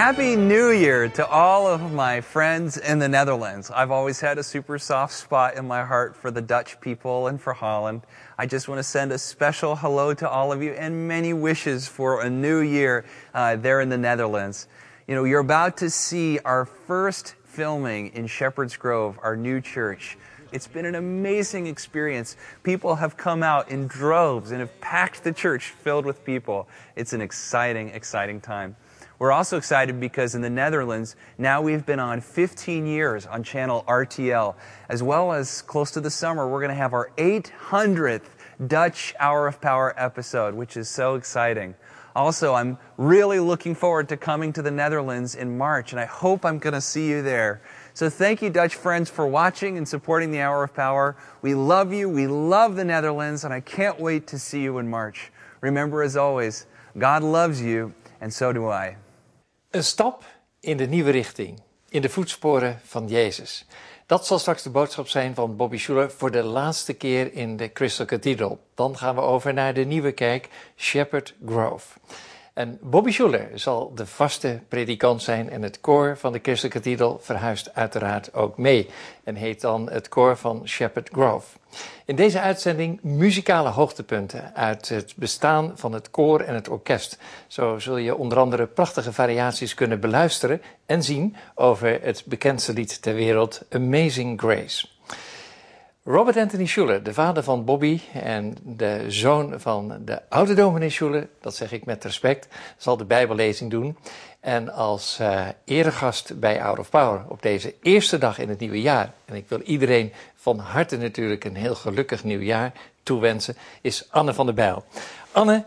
Happy New Year to all of my friends in the Netherlands. I've always had a super soft spot in my heart for the Dutch people and for Holland. I just want to send a special hello to all of you and many wishes for a new year there in the Netherlands. You know, you're about to see our first filming in Shepherd's Grove, our new church. It's been an amazing experience. People have come out in droves and have packed the church filled with people. It's an exciting, exciting time. We're also excited because in the Netherlands, now we've been on 15 years on channel RTL, as well as close to the summer, we're going to have our 800th Dutch Hour of Power episode, which is so exciting. Also, I'm really looking forward to coming to the Netherlands in March, and I hope I'm going to see you there. So thank you, Dutch friends, for watching and supporting the Hour of Power. We love you, we love the Netherlands, and I can't wait to see you in March. Remember, as always, God loves you, and so do I. Een stap in de nieuwe richting, in de voetsporen van Jezus. Dat zal straks de boodschap zijn van Bobby Schuller voor de laatste keer in de Crystal Cathedral. Dan gaan we over naar de nieuwe kerk Shepherd Grove. En Bobby Schuller zal de vaste predikant zijn en het koor van de Crystal Cathedral verhuist uiteraard ook mee. En heet dan het koor van Shepherd Grove. In deze uitzending muzikale hoogtepunten uit het bestaan van het koor en het orkest. Zo zul je onder andere prachtige variaties kunnen beluisteren en zien over het bekendste lied ter wereld, Amazing Grace. Robert Anthony Schuller, de vader van Bobby en de zoon van de oude dominee Schuller, dat zeg ik met respect, zal de Bijbellezing doen. En als eregast bij Hour of Power op deze eerste dag in het nieuwe jaar, en ik wil iedereen van harte natuurlijk een heel gelukkig nieuwjaar toewensen, is Anne van der Bijl. Anne,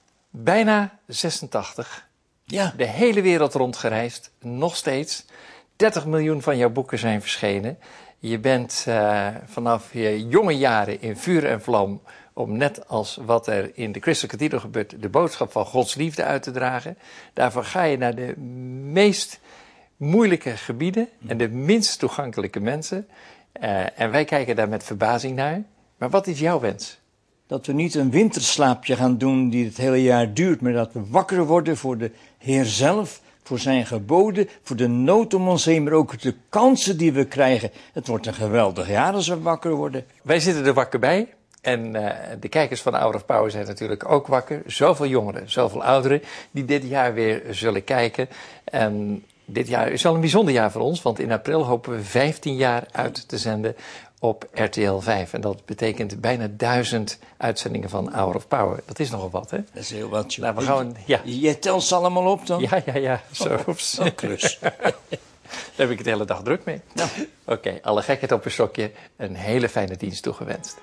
bijna 86, ja. De hele wereld rondgereisd, nog steeds. 30 miljoen van jouw boeken zijn verschenen. Je bent vanaf je jonge jaren in vuur en vlam om net als wat er in de Crystal Cathedral gebeurt, de boodschap van Gods liefde uit te dragen. Daarvoor ga je naar de meest moeilijke gebieden en de minst toegankelijke mensen. En wij kijken daar met verbazing naar. Maar wat is jouw wens? Dat we niet een winterslaapje gaan doen die het hele jaar duurt, maar dat we wakker worden voor de Heer zelf, voor zijn geboden, voor de nood om ons heen, maar ook de kansen die we krijgen. Het wordt een geweldig jaar als we wakker worden. Wij zitten er wakker bij. En de kijkers van Hour of Power zijn natuurlijk ook wakker. Zoveel jongeren, zoveel ouderen die dit jaar weer zullen kijken. En dit jaar is wel een bijzonder jaar voor ons, want in april hopen we 15 jaar uit te zenden op RTL 5. En dat betekent bijna 1000 uitzendingen van Hour of Power. Dat is nogal wat, hè? Dat is heel wat. Nou, we gaan, ja. Je telt ze allemaal op dan? Ja. Zo. Klus. Daar heb ik het de hele dag druk mee. Nou. Oké, alle gekheid op een stokje. Een hele fijne dienst toegewenst.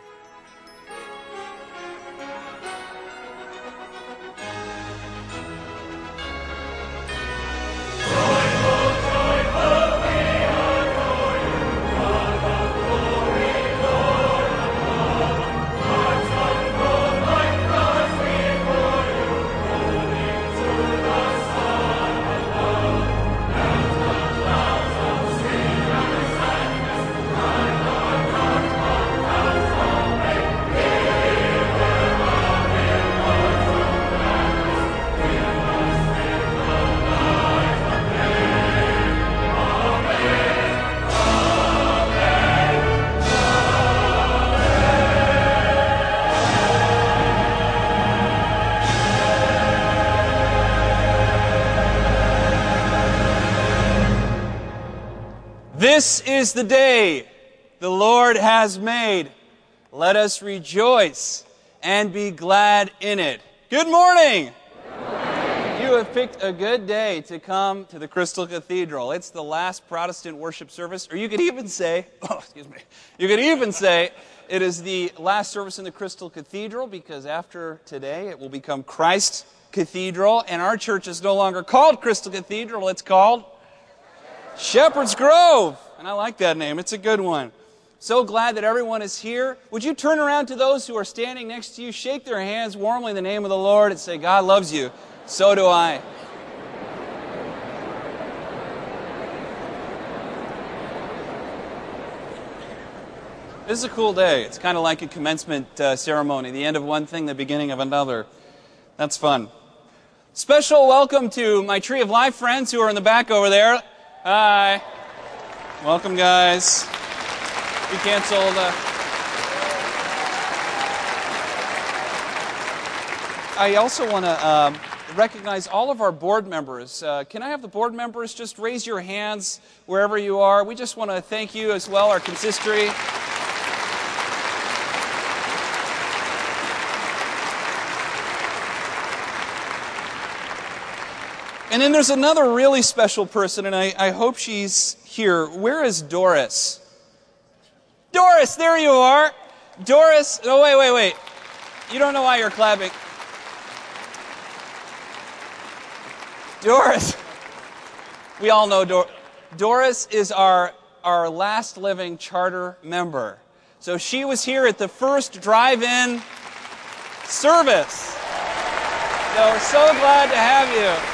This is the day the Lord has made. Let us rejoice and be glad in it. Good morning. You have picked a good day to come to the Crystal Cathedral. It's the last Protestant worship service, or you could even say, it is the last service in the Crystal Cathedral, because after today it will become Christ Cathedral, and our church is no longer called Crystal Cathedral, it's called Shepherd's Grove. And I like that name. It's a good one. So glad that everyone is here. Would you turn around to those who are standing next to you, shake their hands warmly in the name of the Lord, and say, God loves you. So do I. This is a cool day. It's kind of like a commencement ceremony. The end of one thing, the beginning of another. That's fun. Special welcome to my Tree of Life friends who are in the back over there. Hi. Welcome, guys. We canceled. I also want to recognize all of our board members. Can I have the board members just raise your hands wherever you are? We just want to thank you as well, our consistory. And then there's another really special person, and I hope she's here. Where is Doris? Doris, there you are. Doris, oh, wait. You don't know why you're clapping. Doris. We all know Doris is our last living charter member. So she was here at the first drive-in service. So we're so glad to have you.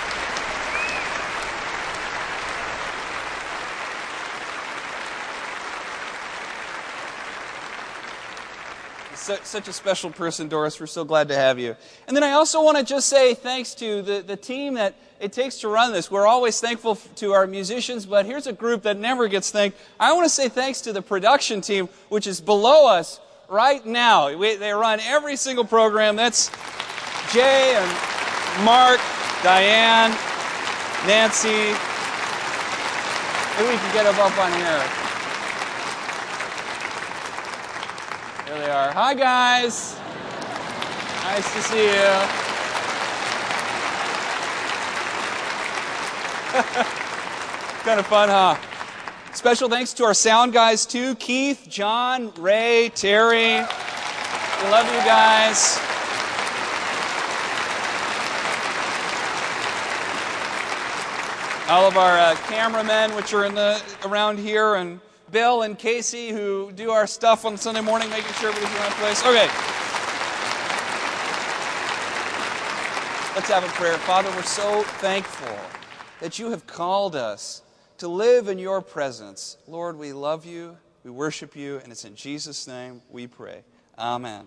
Such a special person, Doris. We're so glad to have you. And then I also want to just say thanks to the team that it takes to run this. We're always thankful to our musicians, but here's a group that never gets thanked. I want to say thanks to the production team, which is below us right now. They run every single program. That's Jay and Mark, Diane, Nancy. Maybe we can get them up on here. There they are. Hi, guys. Nice to see you. Kind of fun, huh? Special thanks to our sound guys, too. Keith, John, Ray, Terry. We love you guys. All of our cameramen, which are around here, and Bill and Casey, who do our stuff on Sunday morning, making sure everybody's in the right place. Okay. Let's have a prayer. Father, we're so thankful that you have called us to live in your presence. Lord, we love you, we worship you, and it's in Jesus' name we pray. Amen.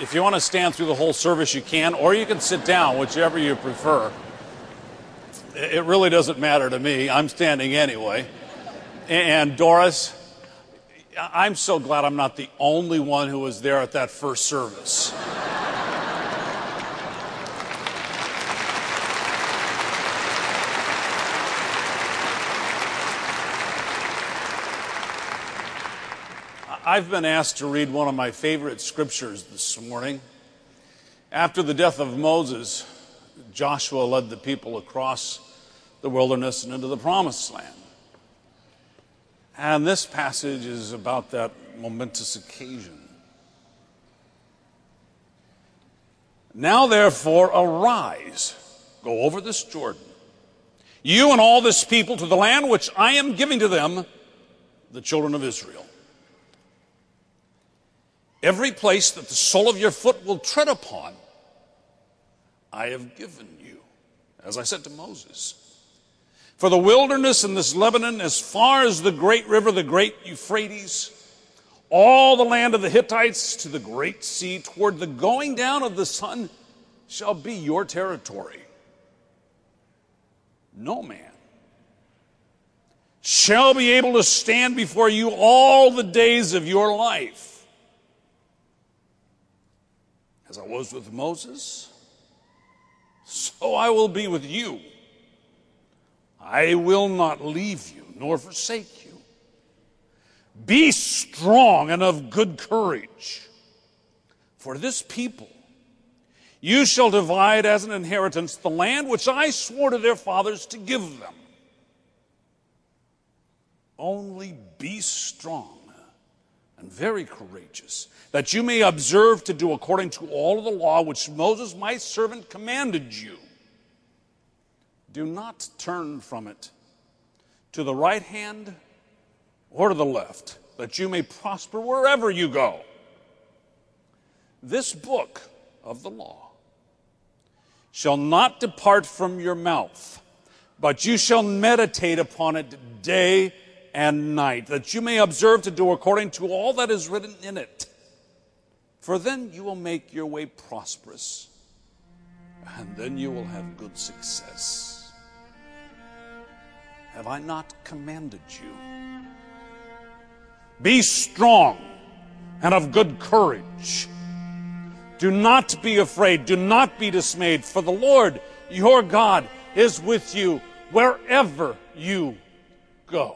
If you want to stand through the whole service, you can, or you can sit down, whichever you prefer. It really doesn't matter to me. I'm standing anyway. And Doris, I'm so glad I'm not the only one who was there at that first service. I've been asked to read one of my favorite scriptures this morning. After the death of Moses, Joshua led the people across the wilderness and into the promised land. And this passage is about that momentous occasion. Now, therefore, arise, go over this Jordan, you and all this people, to the land which I am giving to them, the children of Israel. Every place that the sole of your foot will tread upon, I have given you, as I said to Moses. For the wilderness in this Lebanon, as far as the great river, the great Euphrates, all the land of the Hittites to the great sea, toward the going down of the sun, shall be your territory. No man shall be able to stand before you all the days of your life. As I was with Moses, so I will be with you. I will not leave you nor forsake you. Be strong and of good courage. For this people you shall divide as an inheritance the land which I swore to their fathers to give them. Only be strong and very courageous, that you may observe to do according to all of the law which Moses my servant commanded you. Do not turn from it to the right hand or to the left, that you may prosper wherever you go. This book of the law shall not depart from your mouth, but you shall meditate upon it day and night, that you may observe to do according to all that is written in it. For then you will make your way prosperous, and then you will have good success. Have I not commanded you? Be strong and of good courage. Do not be afraid. Do not be dismayed. For the Lord your God is with you wherever you go.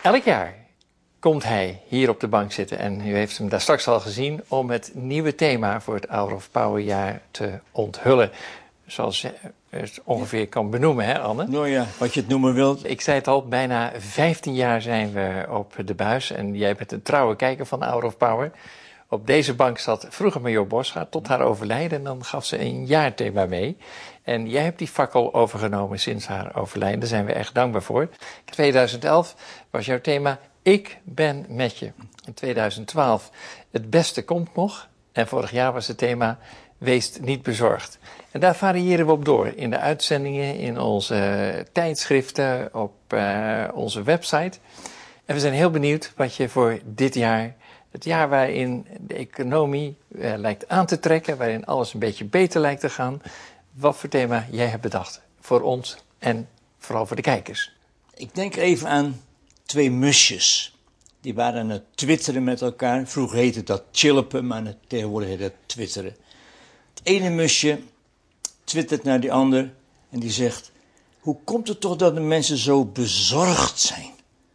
Elk jaar komt hij hier op de bank zitten. En u heeft hem daar straks al gezien om het nieuwe thema voor het Hour of Power jaar te onthullen. Zoals je het ongeveer kan benoemen, hè Anne? Nou ja, wat je het noemen wilt. Ik zei het al, bijna 15 jaar zijn we op de buis. En jij bent een trouwe kijker van Hour of Power. Op deze bank zat vroeger Major Bosschaert tot haar overlijden. En dan gaf ze een jaarthema mee. En jij hebt die fakkel overgenomen sinds haar overlijden. Daar zijn we echt dankbaar voor. In 2011 was jouw thema Ik ben met je. In 2012 Het beste komt nog. En vorig jaar was het thema Wees niet bezorgd. En daar variëren we op door. In de uitzendingen, in onze tijdschriften, op onze website. En we zijn heel benieuwd wat je voor dit jaar, het jaar waarin de economie lijkt aan te trekken, waarin alles een beetje beter lijkt te gaan, wat voor thema jij hebt bedacht voor ons en vooral voor de kijkers. Ik denk even aan 2 musjes. Die waren aan het twitteren met elkaar. Vroeger heette dat chilpen, maar tegenwoordig heet dat twitteren. Het ene musje twittert naar die ander en die zegt: hoe komt het toch dat de mensen zo bezorgd zijn?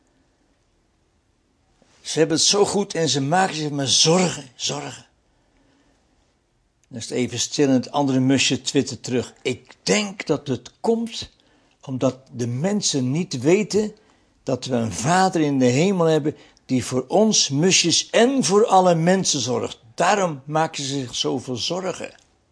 Ze hebben het zo goed en ze maken zich maar zorgen. Dan is het even stil en het andere musje twittert terug: ik denk dat het komt omdat de mensen niet weten dat we een Vader in de hemel hebben die voor ons musjes en voor alle mensen zorgt. Daarom maken ze zich zoveel zorgen.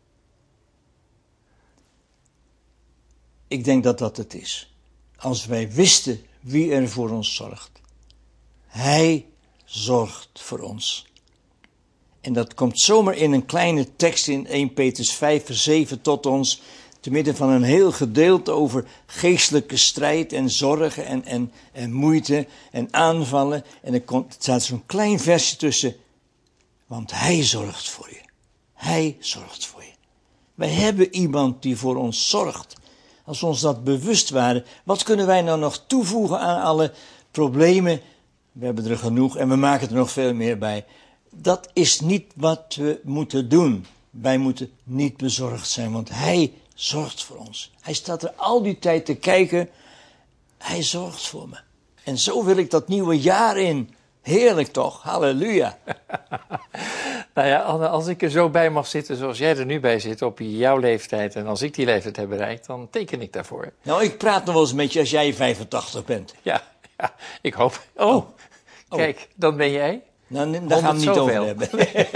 Ik denk dat dat het is. Als wij wisten wie er voor ons zorgt. Hij zorgt voor ons. En dat komt zomaar in een kleine tekst in 1 Petrus 5 vers 7 tot ons. Te midden van een heel gedeelte over geestelijke strijd en zorgen en moeite en aanvallen. En er staat zo'n klein versje tussen. Want hij zorgt voor je. Hij zorgt voor je. Wij hebben iemand die voor ons zorgt. Als we ons dat bewust waren, wat kunnen wij nou nog toevoegen aan alle problemen? We hebben er genoeg en we maken er nog veel meer bij. Dat is niet wat we moeten doen. Wij moeten niet bezorgd zijn, want hij zorgt voor ons. Hij staat er al die tijd te kijken. Hij zorgt voor me. En zo wil ik dat nieuwe jaar in. Heerlijk toch? Halleluja. Nou ja, Anne, als ik er zo bij mag zitten zoals jij er nu bij zit op jouw leeftijd en als ik die leeftijd heb bereikt, dan teken ik daarvoor. Nou, ik praat nog wel eens met je als jij 85 bent. Ja, ik hoop. Oh, kijk, dan ben jij. Nou, daar gaan we het niet over hebben.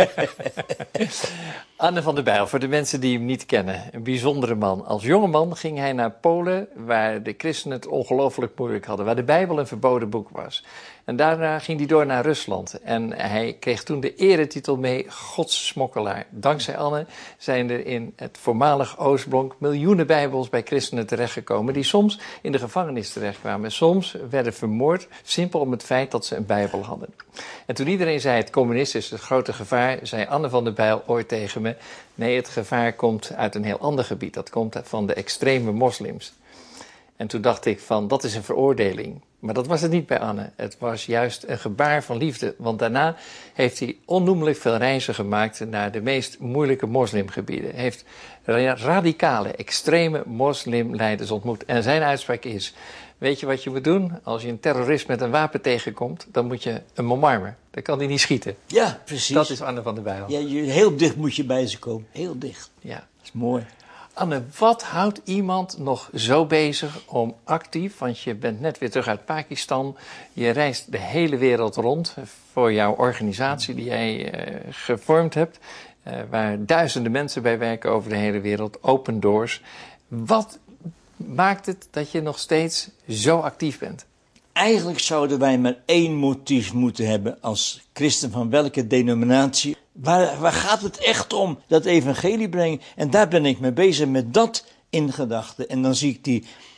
Anne van der Bijl, voor de mensen die hem niet kennen, een bijzondere man. Als jongeman ging hij naar Polen, waar de christenen het ongelooflijk moeilijk hadden, waar de Bijbel een verboden boek was. En daarna ging hij door naar Rusland en hij kreeg toen de eretitel mee Gods smokkelaar. Dankzij Anne zijn er in het voormalig Oostblok miljoenen Bijbels bij christenen terechtgekomen die soms in de gevangenis terechtkwamen. Soms werden vermoord, simpel om het feit dat ze een Bijbel hadden. En toen iedereen zei het communisme is het grote gevaar, zei Anne van der Bijl ooit tegen me: nee, het gevaar komt uit een heel ander gebied. Dat komt van de extreme moslims. En toen dacht ik van, dat is een veroordeling. Maar dat was het niet bij Anne. Het was juist een gebaar van liefde. Want daarna heeft hij onnoemelijk veel reizen gemaakt naar de meest moeilijke moslimgebieden. Hij heeft radicale, extreme moslimleiders ontmoet. En zijn uitspraak is: weet je wat je moet doen? Als je een terrorist met een wapen tegenkomt, dan moet je hem omarmen. Dan kan hij niet schieten. Ja, precies. Dat is Anne van der Bijl. Ja, heel dicht moet je bij ze komen. Heel dicht. Ja. Dat is mooi. Anne, wat houdt iemand nog zo bezig om actief, want je bent net weer terug uit Pakistan, je reist de hele wereld rond voor jouw organisatie die jij gevormd hebt, waar duizenden mensen bij werken over de hele wereld, Open Doors. Wat maakt het dat je nog steeds zo actief bent? Eigenlijk zouden wij maar 1 motief moeten hebben als christen van welke denominatie. Waar gaat het echt om? Dat evangelie brengen. En daar ben ik mee bezig met dat in gedachten. En dan zie ik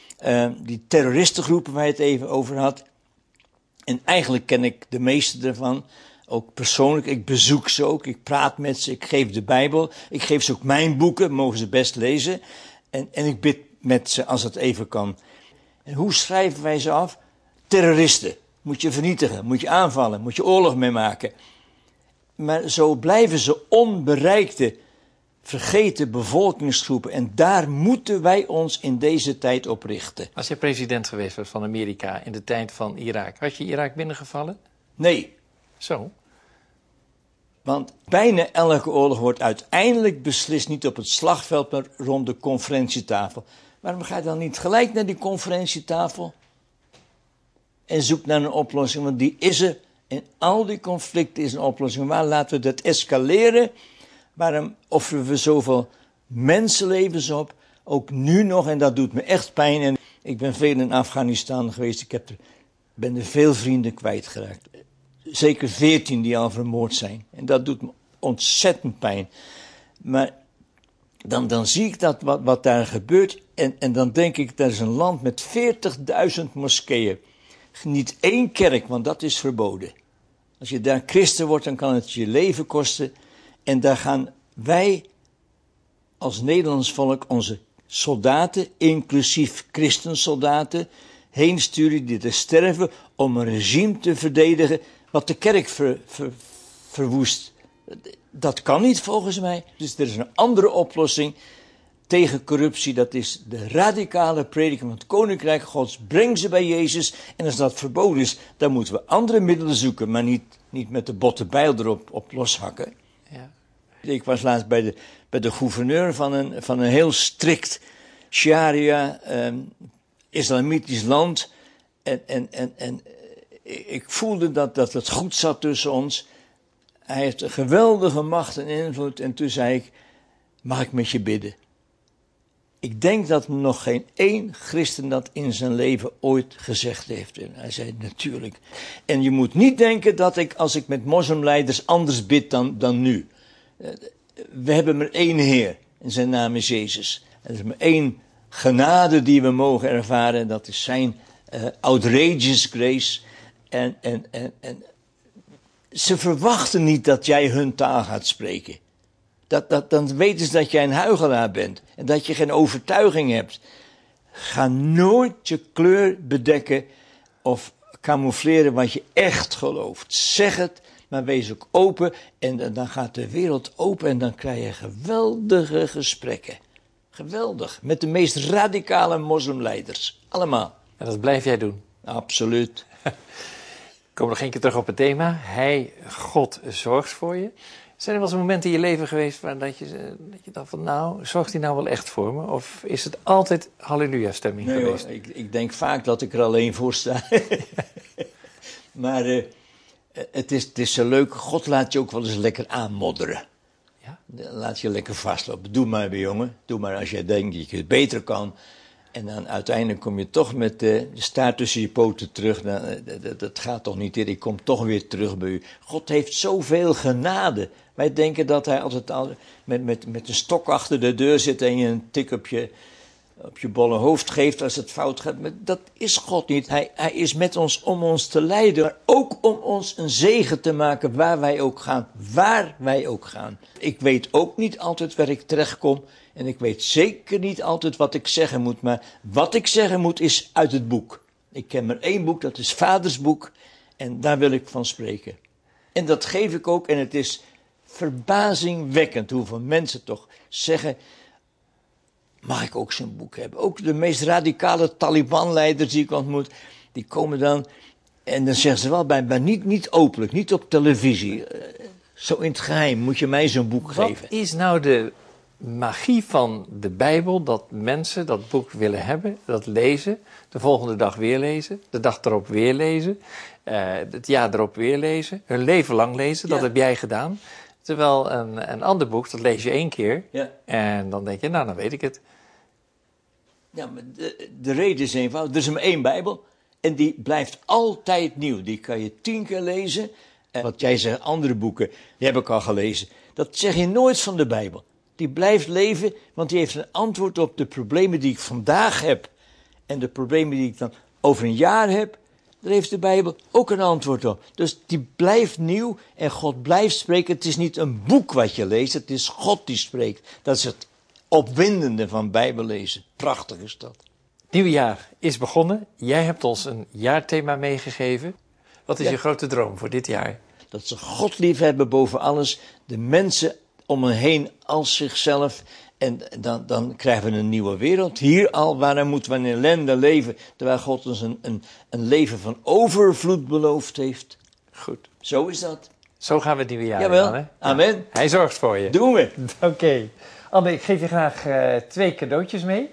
die terroristengroepen waar je het even over had. En eigenlijk ken ik de meeste ervan. Ook persoonlijk. Ik bezoek ze ook. Ik praat met ze. Ik geef de Bijbel. Ik geef ze ook mijn boeken. Mogen ze best lezen. En ik bid met ze als het even kan. En hoe schrijven wij ze af? Terroristen. Moet je vernietigen. Moet je aanvallen. Moet je oorlog mee maken. Maar zo blijven ze onbereikte vergeten bevolkingsgroepen. En daar moeten wij ons in deze tijd op richten. Als je president geweest was van Amerika in de tijd van Irak, had je Irak binnengevallen? Nee, Zo. want bijna elke oorlog wordt uiteindelijk beslist niet op het slagveld, maar rond de conferentietafel. Waarom ga je dan niet gelijk naar die conferentietafel? En zoek naar een oplossing, want die is er. In al die conflicten is een oplossing. Maar laten we dat escaleren? Waarom offeren we zoveel mensenlevens op? Ook nu nog, en dat doet me echt pijn. En ik ben veel in Afghanistan geweest. Ik ben er veel vrienden kwijtgeraakt. Zeker 14 die al vermoord zijn. En dat doet me ontzettend pijn. Maar dan zie ik dat wat daar gebeurt. En dan denk ik, dat is een land met 40.000 moskeeën. Niet één kerk, want dat is verboden. Als je daar christen wordt, dan kan het je leven kosten. En daar gaan wij als Nederlands volk onze soldaten, inclusief christensoldaten, heen sturen die te sterven om een regime te verdedigen wat de kerk verwoest. Dat kan niet volgens mij. Dus er is een andere oplossing tegen corruptie. Dat is de radicale prediking van het Koninkrijk Gods. Breng ze bij Jezus. En als dat verboden is, dan moeten we andere middelen zoeken. Maar niet met de botte bijl erop op loshakken. Ja. Ik was laatst bij de gouverneur van een heel strikt sharia islamitisch land. En ik voelde dat het goed zat tussen ons. Hij heeft een geweldige macht en invloed. En toen zei ik, mag ik met je bidden? Ik denk dat nog geen één christen dat in zijn leven ooit gezegd heeft. En hij zei, natuurlijk. En je moet niet denken dat ik, als ik met moslimleiders, anders bid dan nu. We hebben maar één Heer. En zijn naam is Jezus. Er is maar één genade die we mogen ervaren. Dat is zijn outrageous grace. En ze verwachten niet dat jij hun taal gaat spreken. Dan weten ze dat jij een huichelaar bent. En dat je geen overtuiging hebt. Ga nooit je kleur bedekken of camoufleren wat je echt gelooft. Zeg het, maar wees ook open. En dan gaat de wereld open en dan krijg je geweldige gesprekken. Geweldig. Met de meest radicale moslimleiders. Allemaal. En dat blijf jij doen. Absoluut. Ik kom nog één keer terug op het thema. Hij, God, zorgt voor je. Zijn er wel eens momenten in je leven geweest waar dat je dacht van, nou, zorgt hij nou wel echt voor me? Of is het altijd halleluja-stemming geweest? Hoor, ik denk vaak dat ik er alleen voor sta. Maar het is zo leuk. God laat je ook wel eens lekker aanmodderen. Ja? Laat je lekker vastlopen. Doe maar weer, jongen. Doe maar als je denkt dat je het beter kan. En dan uiteindelijk kom je toch met de staart tussen je poten terug. Dat gaat toch niet, ik kom toch weer terug bij u. God heeft zoveel genade. Wij denken dat hij altijd met een stok achter de deur zit en je een tik op je bolle hoofd geeft als het fout gaat. Maar dat is God niet. Hij is met ons om ons te leiden, maar ook om ons een zegen te maken waar wij ook gaan. Waar wij ook gaan. Ik weet ook niet altijd waar ik terecht kom. En ik weet zeker niet altijd wat ik zeggen moet. Maar wat ik zeggen moet is uit het boek. Ik ken maar één boek, dat is Vaders boek. En daar wil ik van spreken. En dat geef ik ook. En het is verbazingwekkend hoeveel mensen toch zeggen, mag ik ook zo'n boek hebben? Ook de meest radicale Taliban-leiders die ik ontmoet, die komen dan, en dan zeggen ze wel bij, maar niet openlijk, niet op televisie. Zo in het geheim moet je mij zo'n boek geven. Wat is nou de magie van de Bijbel, dat mensen dat boek willen hebben, dat lezen, de volgende dag weer lezen, de dag erop weer lezen, het jaar erop weer lezen, hun leven lang lezen, dat heb jij gedaan. Terwijl een ander boek, dat lees je 1 keer en dan denk je, nou dan weet ik het. Ja, maar de reden is eenvoudig, er is maar 1 Bijbel en die blijft altijd nieuw. Die kan je 10 keer lezen. En wat jij zegt, andere boeken, die heb ik al gelezen. Dat zeg je nooit van de Bijbel. Die blijft leven, want die heeft een antwoord op de problemen die ik vandaag heb. En de problemen die ik dan over een jaar heb, daar heeft de Bijbel ook een antwoord op. Dus die blijft nieuw en God blijft spreken. Het is niet een boek wat je leest, het is God die spreekt. Dat is het opwindende van Bijbel lezen. Prachtig is dat. Het nieuwe jaar is begonnen. Jij hebt ons een jaarthema meegegeven. Wat is je grote droom voor dit jaar? Dat ze God lief hebben boven alles, de mensen om hen heen als zichzelf. En dan krijgen we een nieuwe wereld. Hier al, waarom moeten we in ellende leven, terwijl God ons een leven van overvloed beloofd heeft. Goed. Zo is dat. Zo gaan we het nieuwe jaar Jawel. aan, hè? Amen. Ja. Hij zorgt voor je. Doen we. Oké. Anne, ik geef je graag 2 cadeautjes mee.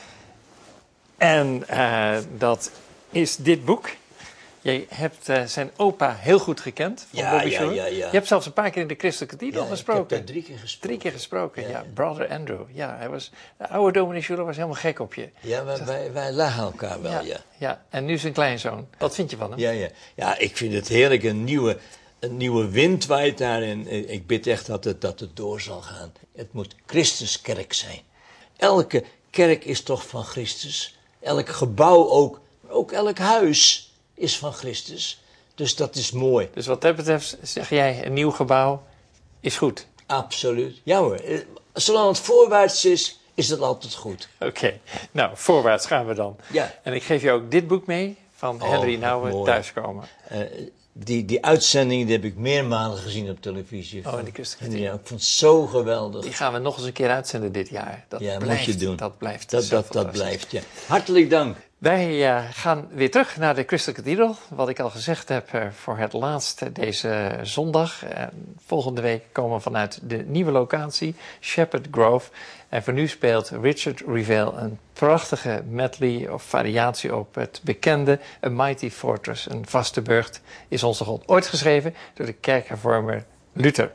En dat is dit boek. Je hebt zijn opa heel goed gekend, van Bobby Schuller. Ja. Je hebt zelfs een paar keer in de Christelijke Cathedral gesproken. Ik heb daar 3 keer gesproken. 3 keer gesproken, ja. Brother Andrew. Ja, de oude dominee Schuller was helemaal gek op je. Ja, wij lachen elkaar wel, Ja, en nu zijn kleinzoon. Wat vind je van hem? Ja, ik vind het heerlijk. Een nieuwe wind waait daar. En ik bid echt dat het door zal gaan. Het moet Christuskerk zijn. Elke kerk is toch van Christus. Elk gebouw ook. Maar ook elk huis is van Christus. Dus dat is mooi. Dus wat dat betreft zeg jij, een nieuw gebouw is goed. Absoluut. Ja hoor. Zolang het voorwaarts is, is dat altijd goed. Oké. Nou, voorwaarts gaan we dan. Ja. En ik geef je ook dit boek mee van Henry Nouwen, Thuiskomen. Die uitzending die heb ik meermalen gezien op televisie. In de Christelijke Ja, ik vond het zo geweldig. Die gaan we nog eens een keer uitzenden dit jaar. Dat blijft, moet je doen. Dat blijft. Dat blijft, ja. Hartelijk dank. Wij gaan weer terug naar de Christelijke Cathedral. Wat ik al gezegd heb voor het laatste deze zondag. Volgende week komen we vanuit de nieuwe locatie, Shepherd Grove. En voor nu speelt Richard Revell een prachtige medley of variatie op het bekende A Mighty Fortress. Een vaste burcht is onze God. Ooit geschreven door de kerkhervormer Luther.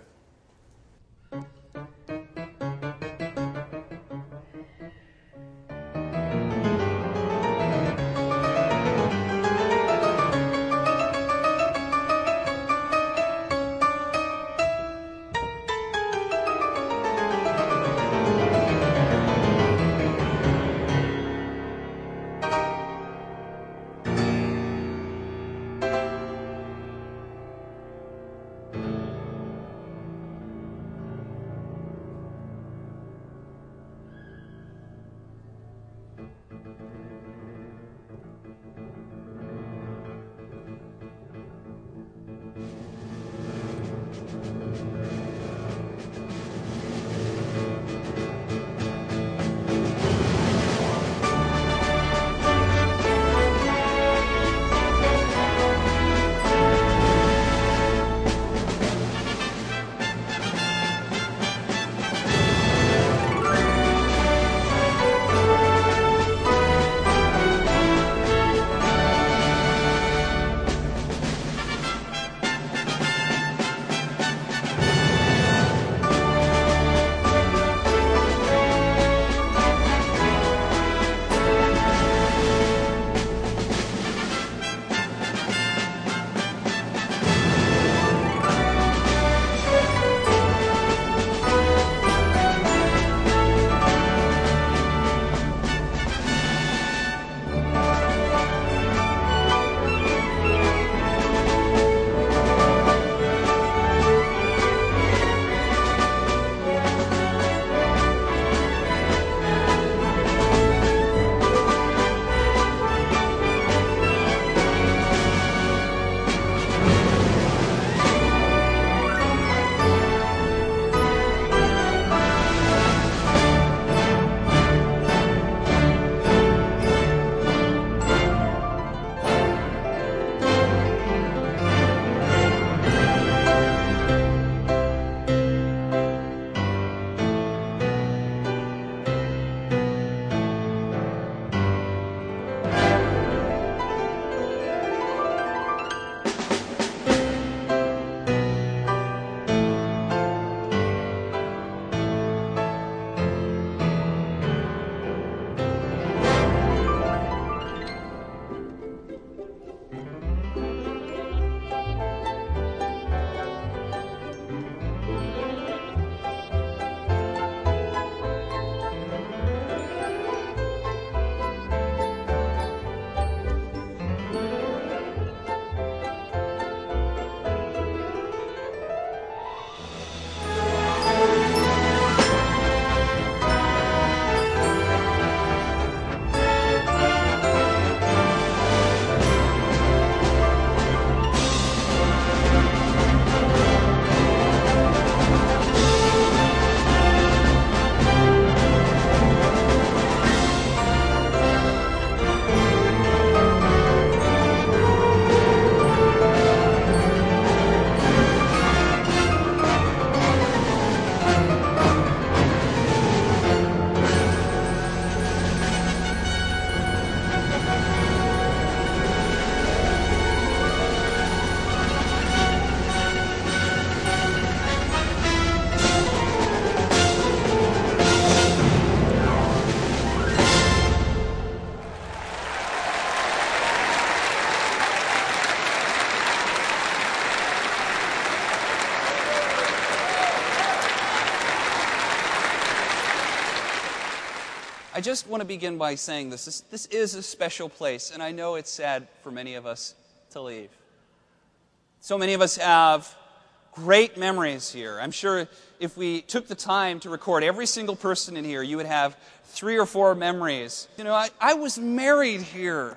I just want to begin by saying this. This is a special place, and I know it's sad for many of us to leave. So many of us have great memories here. I'm sure if we took the time to record every single person in here, you would have 3 or 4 memories. You know, I was married here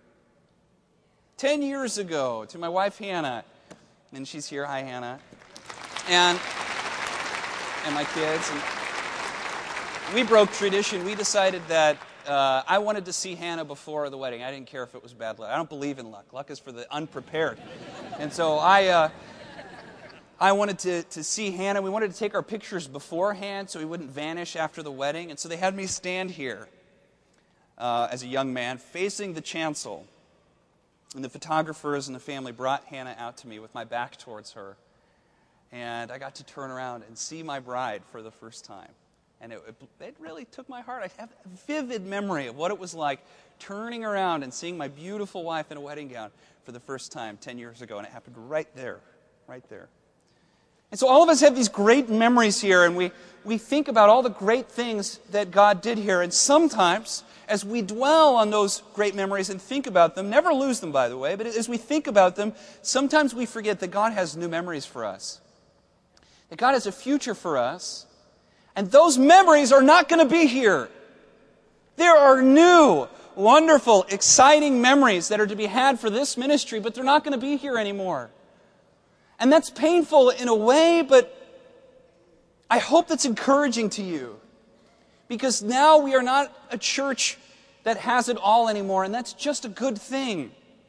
10 years ago to my wife, Hannah. And she's here. Hi, Hannah. And my kids. And we broke tradition. We decided that I wanted to see Hannah before the wedding. I didn't care if it was bad luck. I don't believe in luck. Luck is for the unprepared. And so I wanted to see Hannah. We wanted to take our pictures beforehand so we wouldn't vanish after the wedding. And so they had me stand here as a young man facing the chancel. And the photographers and the family brought Hannah out to me with my back towards her. And I got to turn around and see my bride for the first time. And it really took my heart. I have a vivid memory of what it was like turning around and seeing my beautiful wife in a wedding gown for the first time 10 years ago. And it happened right there. And so all of us have these great memories here, and we think about all the great things that God did here. And sometimes, as we dwell on those great memories and think about them, never lose them, by the way, but as we think about them, sometimes we forget that God has new memories for us. That God has a future for us, and those memories are not going to be here. There are new, wonderful, exciting memories that are to be had for this ministry, but they're not going to be here anymore. And that's painful in a way, but I hope that's encouraging to you. Because now we are not a church that has it all anymore, and that's just a good thing.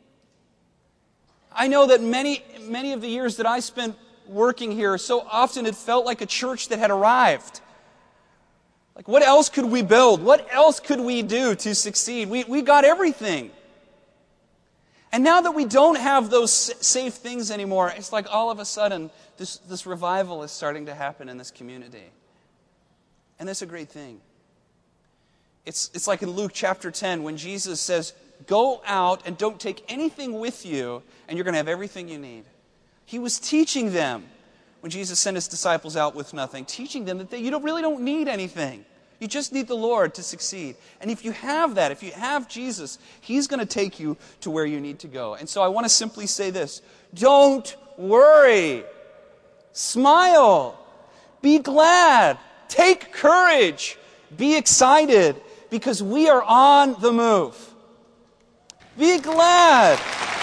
I know that many of the years that I spent working here, so often it felt like a church that had arrived. Like, what else could we build? What else could we do to succeed? We got everything. And now that we don't have those safe things anymore, it's like all of a sudden this revival is starting to happen in this community. And that's a great thing. It's like in Luke chapter 10 when Jesus says, go out and don't take anything with you, and you're going to have everything you need. He was teaching them when Jesus sent his disciples out with nothing, teaching them that you really don't need anything. You just need the Lord to succeed. And if you have that, if you have Jesus, He's going to take you to where you need to go. And so I want to simply say this. Don't worry. Smile. Be glad. Take courage. Be excited, because we are on the move. Be glad.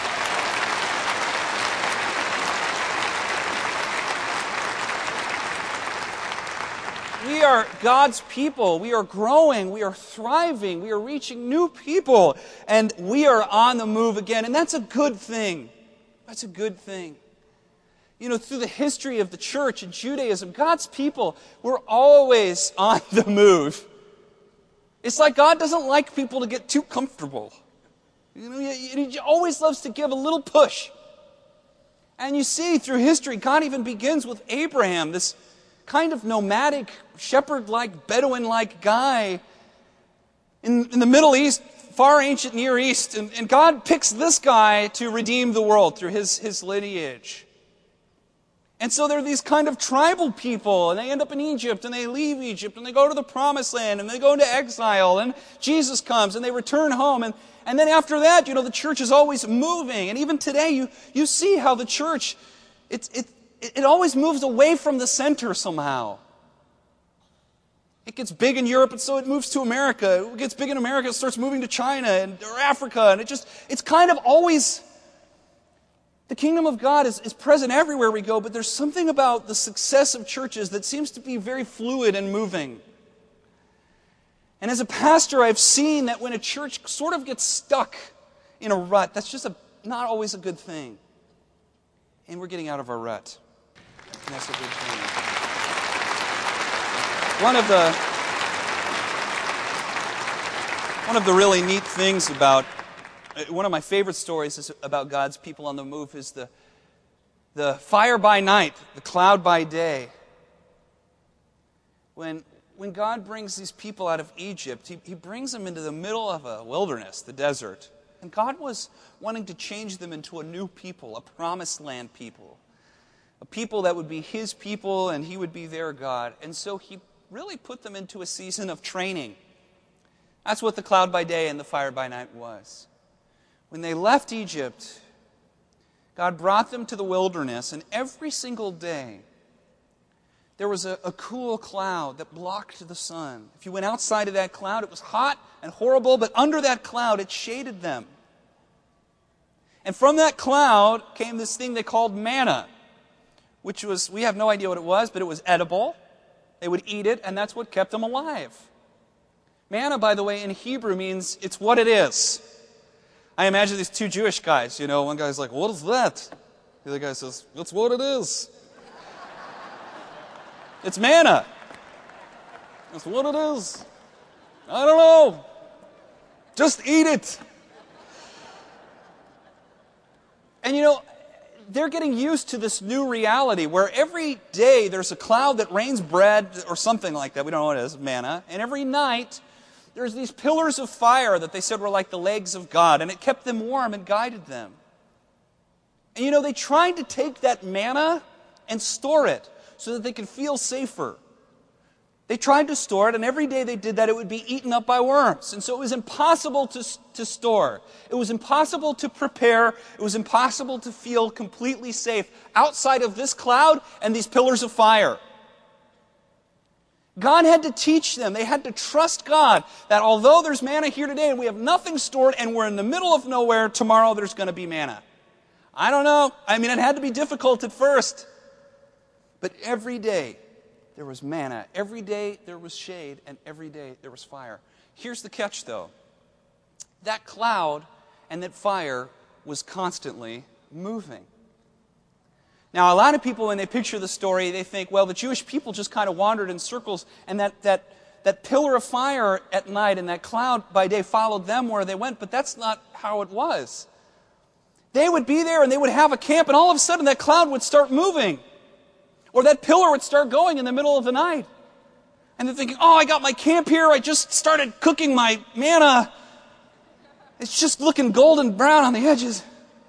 We are God's people. We are growing. We are thriving. We are reaching new people. And we are on the move again. And that's a good thing. That's a good thing. You know, through the history of the church and Judaism, God's people were always on the move. It's like God doesn't like people to get too comfortable. You know, He always loves to give a little push. And you see through history, God even begins with Abraham, this kind of nomadic, shepherd-like, Bedouin-like guy in the Middle East, far ancient Near East. And God picks this guy to redeem the world through his lineage. And so they're these kind of tribal people, and they end up in Egypt, and they leave Egypt, and they go to the Promised Land, and they go into exile, and Jesus comes, and they return home. And then after that, you know, the church is always moving. And even today, you see how the church, it always moves away from the center somehow. It gets big in Europe, and so it moves to America. It gets big in America, it starts moving to China or Africa. And it's kind of always, the kingdom of God is present everywhere we go, but there's something about the success of churches that seems to be very fluid and moving. And as a pastor, I've seen that when a church sort of gets stuck in a rut, that's just not always a good thing. And we're getting out of our rut. And that's a good thing. One of the really neat things about, one of my favorite stories is about God's people on the move is the fire by night, the cloud by day. When God brings these people out of Egypt, He brings them into the middle of a wilderness, the desert. And God was wanting to change them into a new people, a promised land people. A people that would be His people and He would be their God. And so He really put them into a season of training. That's what the cloud by day and the fire by night was. When they left Egypt, God brought them to the wilderness, and every single day there was a cool cloud that blocked the sun. If you went outside of that cloud, it was hot and horrible, but under that cloud it shaded them. And from that cloud came this thing they called manna, which was, we have no idea what it was, but it was edible. They would eat it, and that's what kept them alive. Manna, by the way, in Hebrew means it's what it is. I imagine these two Jewish guys, one guy's like, what is that? The other guy says, that's what it is. It's manna. That's what it is. I don't know. Just eat it. And they're getting used to this new reality where every day there's a cloud that rains bread or something like that. We don't know what it is, manna. And every night there's these pillars of fire that they said were like the legs of God, and it kept them warm and guided them. And they tried to take that manna and store it so that they could feel safer. They tried to store it, and every day they did that, it would be eaten up by worms. And so it was impossible to store. It was impossible to prepare. It was impossible to feel completely safe outside of this cloud and these pillars of fire. God had to teach them. They had to trust God that although there's manna here today and we have nothing stored and we're in the middle of nowhere, tomorrow there's going to be manna. I don't know. It had to be difficult at first. But every day there was manna. Every day there was shade, and every day there was fire. Here's the catch, though. That cloud and that fire was constantly moving. Now, a lot of people, when they picture the story, they think, well, the Jewish people just kind of wandered in circles, and that pillar of fire at night and that cloud by day followed them where they went, but that's not how it was. They would be there, and they would have a camp, and all of a sudden that cloud would start moving. Or that pillar would start going in the middle of the night. And they're thinking, I got my camp here. I just started cooking my manna. It's just looking golden brown on the edges.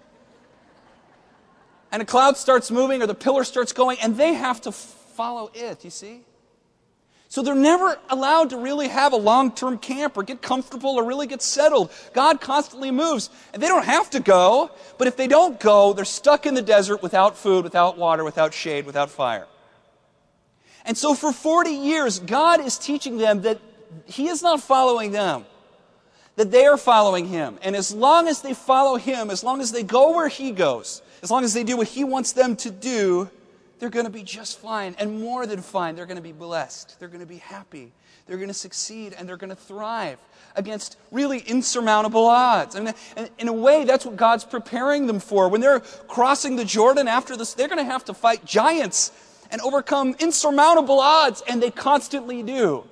And a cloud starts moving or the pillar starts going, and they have to follow it, you see? So they're never allowed to really have a long-term camp or get comfortable or really get settled. God constantly moves. And they don't have to go, but if they don't go, they're stuck in the desert without food, without water, without shade, without fire. And so for 40 years, God is teaching them that He is not following them, that they are following Him. And as long as they follow Him, as long as they go where He goes, as long as they do what He wants them to do, they're going to be just fine, and more than fine. They're going to be blessed. They're going to be happy. They're going to succeed, and they're going to thrive against really insurmountable odds. And in a way, that's what God's preparing them for. When they're crossing the Jordan after this, they're going to have to fight giants and overcome insurmountable odds, and they constantly do.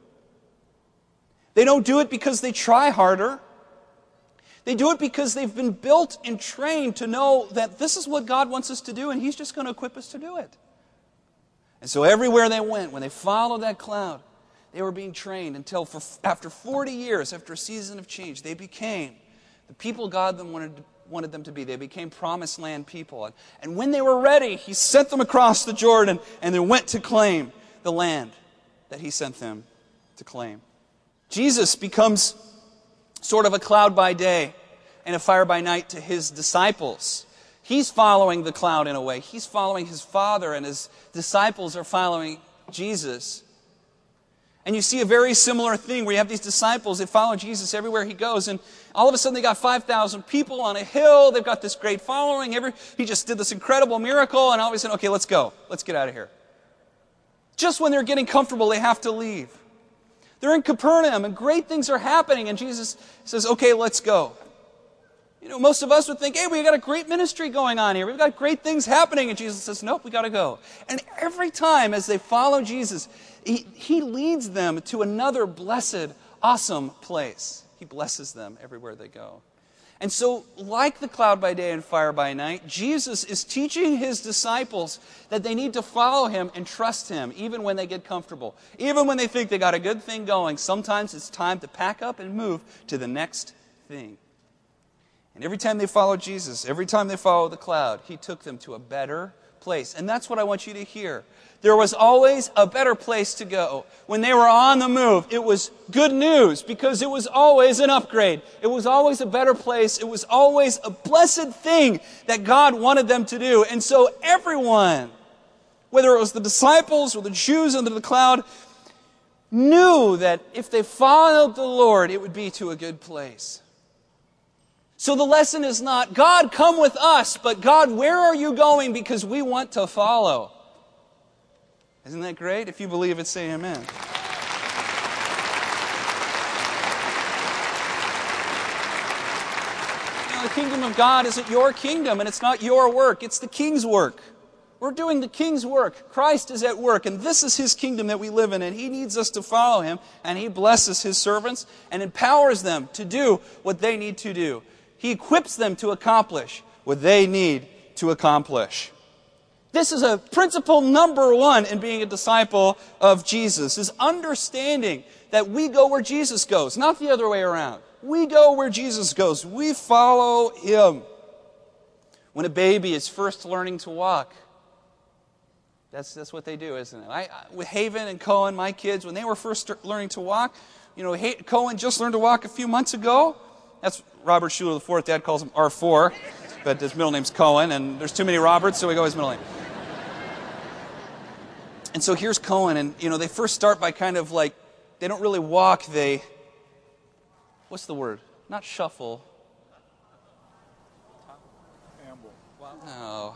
They don't do it because they try harder. They do it because they've been built and trained to know that this is what God wants us to do, and He's just going to equip us to do it. And so everywhere they went, when they followed that cloud, they were being trained until after 40 years, after a season of change, they became the people God wanted them to be. They became promised land people. And when they were ready, He sent them across the Jordan, and they went to claim the land that He sent them to claim. Jesus becomes sort of a cloud by day and a fire by night to His disciples. He's following the cloud in a way. He's following His Father, and His disciples are following Jesus. And you see a very similar thing where you have these disciples, they follow Jesus everywhere He goes, and all of a sudden they got 5,000 people on a hill, they've got this great following, He just did this incredible miracle, and all of a sudden, okay, let's go. Let's get out of here. Just when they're getting comfortable, they have to leave. They're in Capernaum, and great things are happening, and Jesus says, okay, let's go. Most of us would think, hey, we've got a great ministry going on here. We've got great things happening, and Jesus says, nope, we got to go. And every time as they follow Jesus, He leads them to another blessed, awesome place. He blesses them everywhere they go. And so, like the cloud by day and fire by night, Jesus is teaching His disciples that they need to follow Him and trust Him, even when they get comfortable. Even when they think they got a good thing going, sometimes it's time to pack up and move to the next thing. And every time they followed Jesus, every time they followed the cloud, He took them to a better place. And that's what I want you to hear. There was always a better place to go. When they were on the move, it was good news because it was always an upgrade. It was always a better place. It was always a blessed thing that God wanted them to do. And so everyone, whether it was the disciples or the Jews under the cloud, knew that if they followed the Lord, it would be to a good place. So the lesson is not, God, come with us, but God, where are you going? Because we want to follow. Isn't that great? If you believe it, say amen. You know, the kingdom of God isn't your kingdom, and it's not your work. It's the King's work. We're doing the King's work. Christ is at work, and this is His kingdom that we live in, and He needs us to follow Him, and He blesses His servants and empowers them to do what they need to do. He equips them to accomplish what they need to accomplish. This is a principle number one in being a disciple of Jesus, is understanding that we go where Jesus goes, not the other way around. We go where Jesus goes. We follow Him. When a baby is first learning to walk, that's what they do, isn't it? With Haven and Cohen, my kids, when they were first learning to walk, Cohen just learned to walk a few months ago. That's Robert Schuller IV. Dad calls him R4, but his middle name's Cohen, and there's too many Roberts, so we go his middle name. And so here's Cohen, and they first start by kind of like, they don't really walk, what's the word? Not shuffle. Amble. No.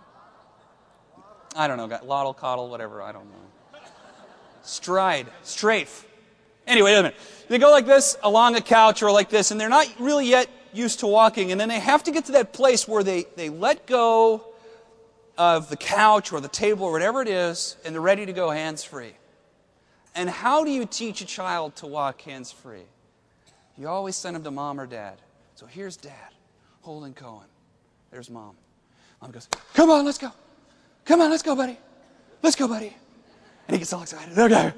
I don't know, Lottle, coddle, whatever, I don't know. Stride, strafe. Anyway, wait a minute. They go like this along a couch or like this, and they're not really yet used to walking, and then they have to get to that place where they let go of the couch or the table or whatever it is, and they're ready to go hands-free. And how do you teach a child to walk hands-free? You always send him to mom or dad. So here's dad holding Cohen. There's mom. Mom goes, come on, let's go. Come on, let's go, buddy. Let's go, buddy. And he gets all excited. Okay.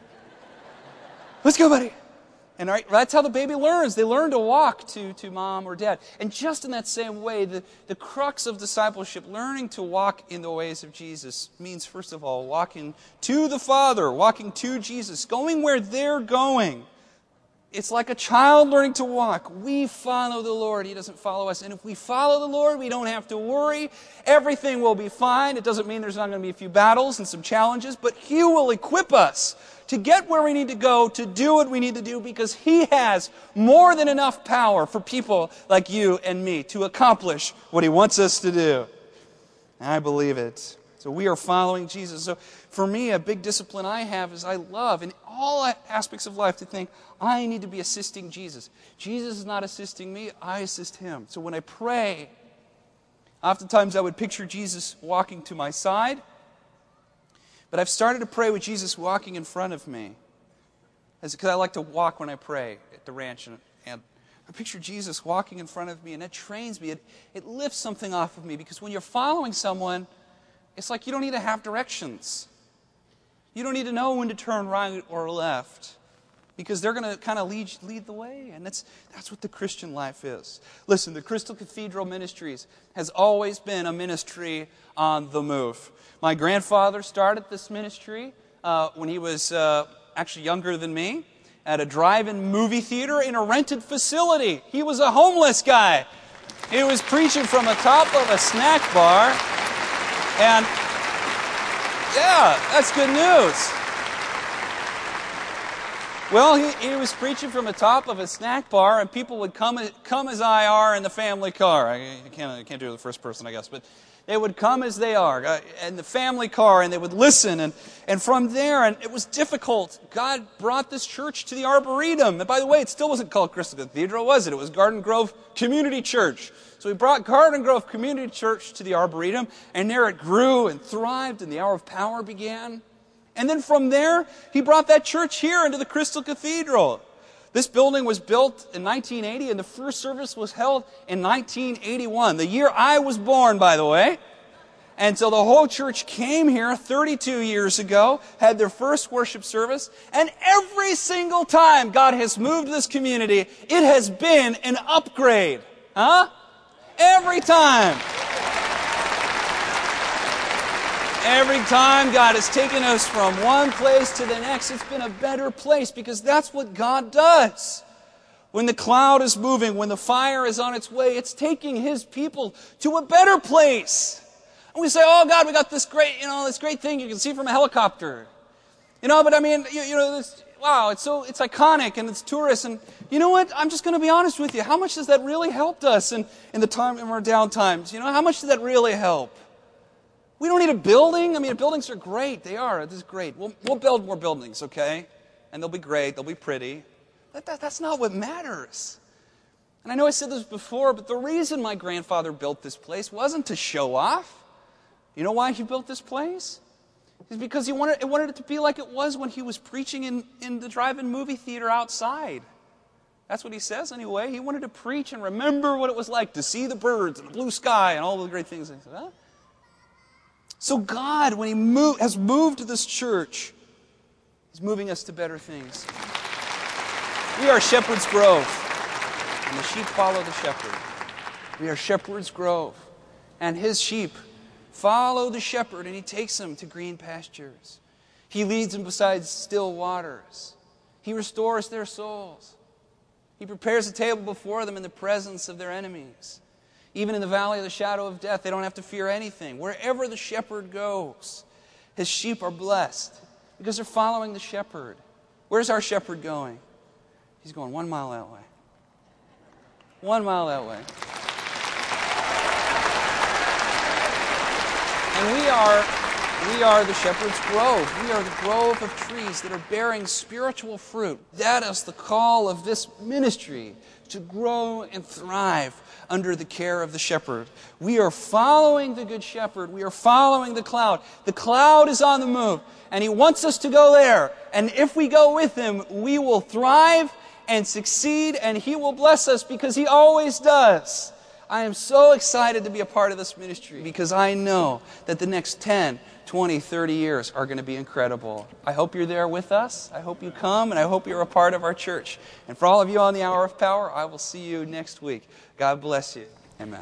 Let's go, buddy. And that's how the baby learns. They learn to walk to mom or dad. And just in that same way, the crux of discipleship, learning to walk in the ways of Jesus, means, first of all, walking to the Father, walking to Jesus, going where they're going. It's like a child learning to walk. We follow the Lord. He doesn't follow us. And if we follow the Lord, we don't have to worry. Everything will be fine. It doesn't mean there's not going to be a few battles and some challenges, but He will equip us to get where we need to go, to do what we need to do, because He has more than enough power for people like you and me to accomplish what He wants us to do. And I believe it. So we are following Jesus. So for me, a big discipline I have is I love in all aspects of life to think, I need to be assisting Jesus. Jesus is not assisting me, I assist Him. So when I pray, oftentimes I would picture Jesus walking to my side, but I've started to pray with Jesus walking in front of me. Because I like to walk when I pray at the ranch, and I picture Jesus walking in front of me, and that trains me. It lifts something off of me, because when you're following someone, it's like you don't need to have directions. You don't need to know when to turn right or left, because they're going to kind of lead the way. And that's what the Christian life is. Listen, the Crystal Cathedral Ministries has always been a ministry on the move. My grandfather started this ministry when he was actually younger than me at a drive-in movie theater in a rented facility. He was a homeless guy. He was preaching from the top of a snack bar. And yeah, that's good news. Well, he was preaching from the top of a snack bar, and people would come as I are in the family car. I can't do it the first person, I guess, but they would come as they are in the family car, and they would listen. And from there, and it was difficult, God brought this church to the Arboretum. And by the way, it still wasn't called Crystal Cathedral, was it? It was Garden Grove Community Church. So we brought Garden Grove Community Church to the Arboretum, and there it grew and thrived, and the hour of power began. And then from there, He brought that church here into the Crystal Cathedral. This building was built in 1980, and the first service was held in 1981, the year I was born, by the way. And so the whole church came here 32 years ago, had their first worship service, and every single time God has moved this community, it has been an upgrade. Every time. Every time God has taken us from one place to the next, it's been a better place because that's what God does. When the cloud is moving, when the fire is on its way, it's taking His people to a better place. And we say, oh God, we got this great thing you can see from a helicopter. But I mean, wow, it's iconic and it's tourist. And you know what? I'm just going to be honest with you. How much does that really help us in the time of our down times? How much does that really help? We don't need a building. I mean, buildings are great. They are. This is great. We'll build more buildings, okay? And they'll be great. They'll be pretty. That's not what matters. And I know I said this before, but the reason my grandfather built this place wasn't to show off. You know why he built this place? It's because he wanted it to be like it was when he was preaching in the drive-in movie theater outside. That's what he says anyway. He wanted to preach and remember what it was like to see the birds and the blue sky and all the great things. And he said, huh? So God, when He has moved to this church, He's moving us to better things. We are Shepherd's Grove, and the sheep follow the shepherd. We are Shepherd's Grove, and His sheep follow the shepherd, and He takes them to green pastures. He leads them beside still waters. He restores their souls. He prepares a table before them in the presence of their enemies. Even in the valley of the shadow of death, they don't have to fear anything. Wherever the shepherd goes, His sheep are blessed because they're following the shepherd. Where's our shepherd going? He's going 1 mile that way. 1 mile that way. And we are the shepherd's grove. We are the grove of trees that are bearing spiritual fruit. That is the call of this ministry, to grow and thrive under the care of the shepherd. We are following the good shepherd. We are following the cloud. The cloud is on the move, and He wants us to go there. And if we go with Him, we will thrive and succeed, and He will bless us because He always does. I am so excited to be a part of this ministry because I know that the next 10, 20, 30 years are going to be incredible. I hope you're there with us. I hope you come, and I hope you're a part of our church. And for all of you on the Hour of Power, I will see you next week. God bless you. Amen.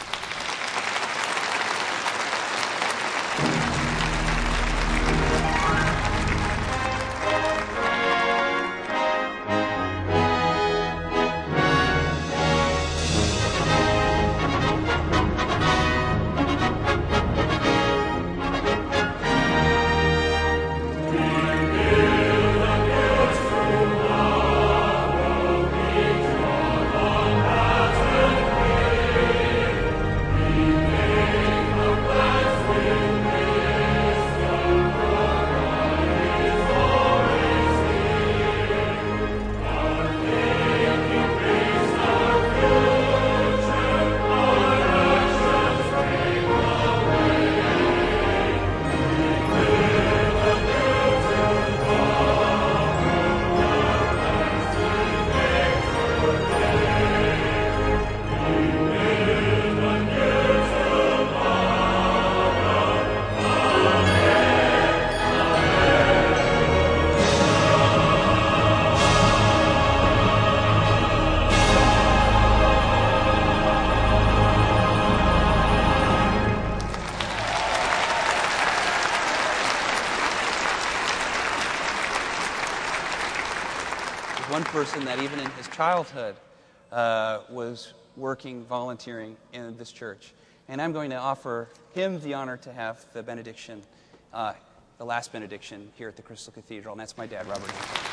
One person that even in his childhood was working, volunteering in this church. And I'm going to offer him the honor to have the benediction, the last benediction here at the Crystal Cathedral, and that's my dad, Robert.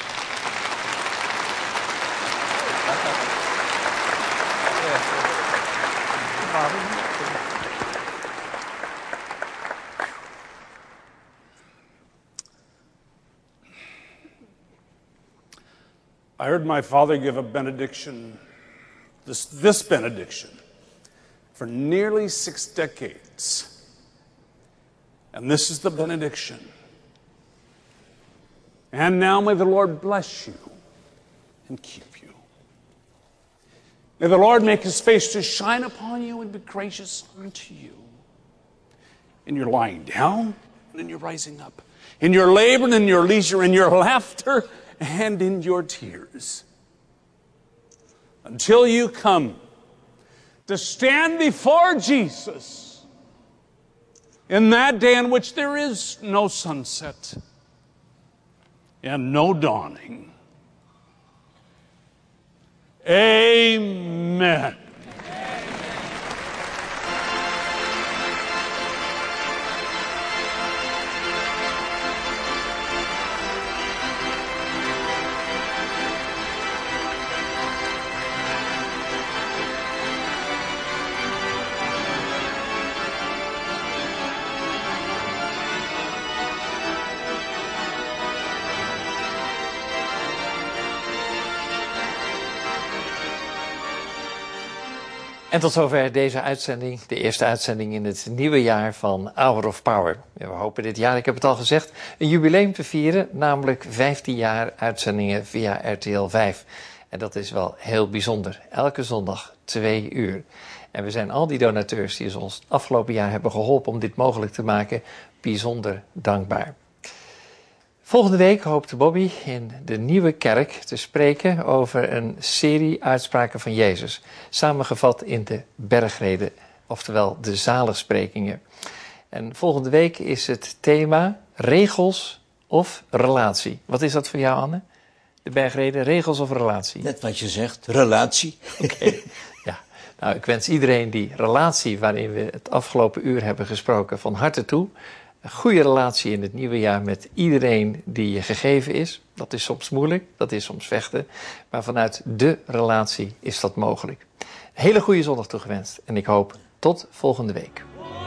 I heard my father give a benediction, this benediction, for nearly 6 decades. And this is the benediction. And now may the Lord bless you and keep you. May the Lord make His face to shine upon you and be gracious unto you. In your lying down and in your rising up, in your labor and in your leisure, in your laughter and in your tears, until you come to stand before Jesus In that day in which there is no sunset and no dawning. Amen. En tot zover deze uitzending, de eerste uitzending in het nieuwe jaar van Hour of Power. We hopen dit jaar, ik heb het al gezegd, een jubileum te vieren, namelijk 15 jaar uitzendingen via RTL 5. En dat is wel heel bijzonder. Elke zondag 2 uur. En we zijn al die donateurs die ons het afgelopen jaar hebben geholpen om dit mogelijk te maken, bijzonder dankbaar. Volgende week hoopt Bobby in de Nieuwe Kerk te spreken over een serie uitspraken van Jezus, samengevat in de bergreden, oftewel de zaligsprekingen. En volgende week is het thema regels of relatie. Wat is dat voor jou, Anne? De bergreden, regels of relatie? Net wat je zegt, relatie. Oké. Ja. Nou, ik wens iedereen die relatie waarin we het afgelopen uur hebben gesproken van harte toe. Een goede relatie in het nieuwe jaar met iedereen die je gegeven is. Dat is soms moeilijk, dat is soms vechten. Maar vanuit de relatie is dat mogelijk. Een hele goede zondag toegewenst. En ik hoop tot volgende week.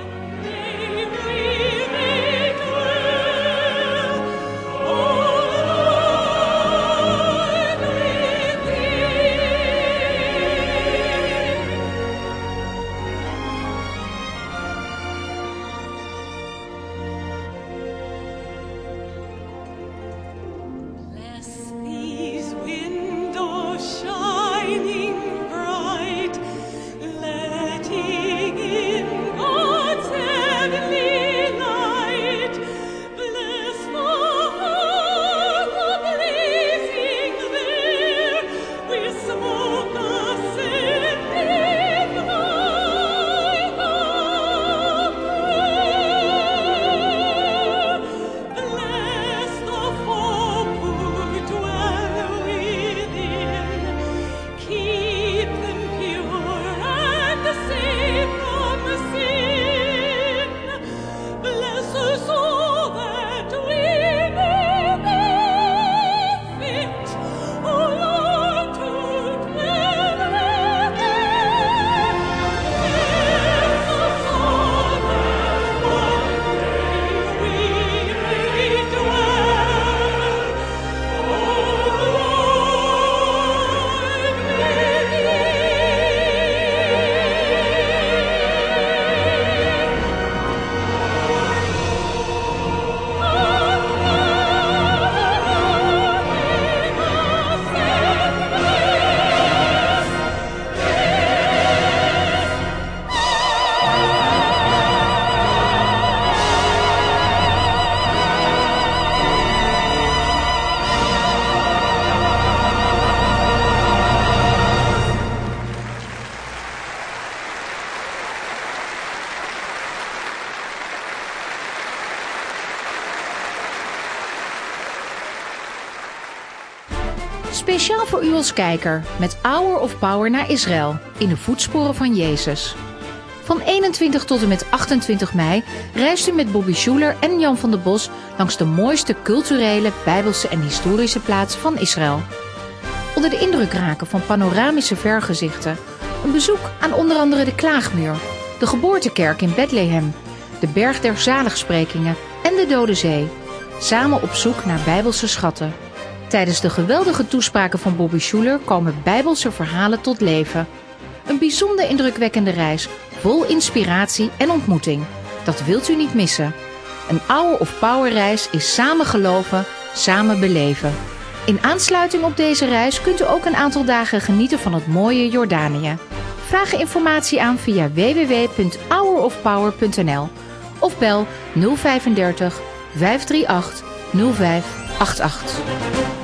Speciaal voor u als kijker met Hour of Power naar Israël in de voetsporen van Jezus. Van 21 tot en met 28 mei reist u met Bobby Schuler en Jan van der Bos langs de mooiste culturele, bijbelse en historische plaatsen van Israël. Onder de indruk raken van panoramische vergezichten, een bezoek aan onder andere de Klaagmuur, de geboortekerk in Bethlehem, de Berg der Zaligsprekingen en de Dode Zee. Samen op zoek naar bijbelse schatten. Tijdens de geweldige toespraken van Bobby Schuler komen bijbelse verhalen tot leven. Een bijzonder indrukwekkende reis, vol inspiratie en ontmoeting. Dat wilt u niet missen. Een Hour of Power reis is samen geloven, samen beleven. In aansluiting op deze reis kunt u ook een aantal dagen genieten van het mooie Jordanië. Vraag informatie aan via www.hourofpower.nl of bel 035 538 0588.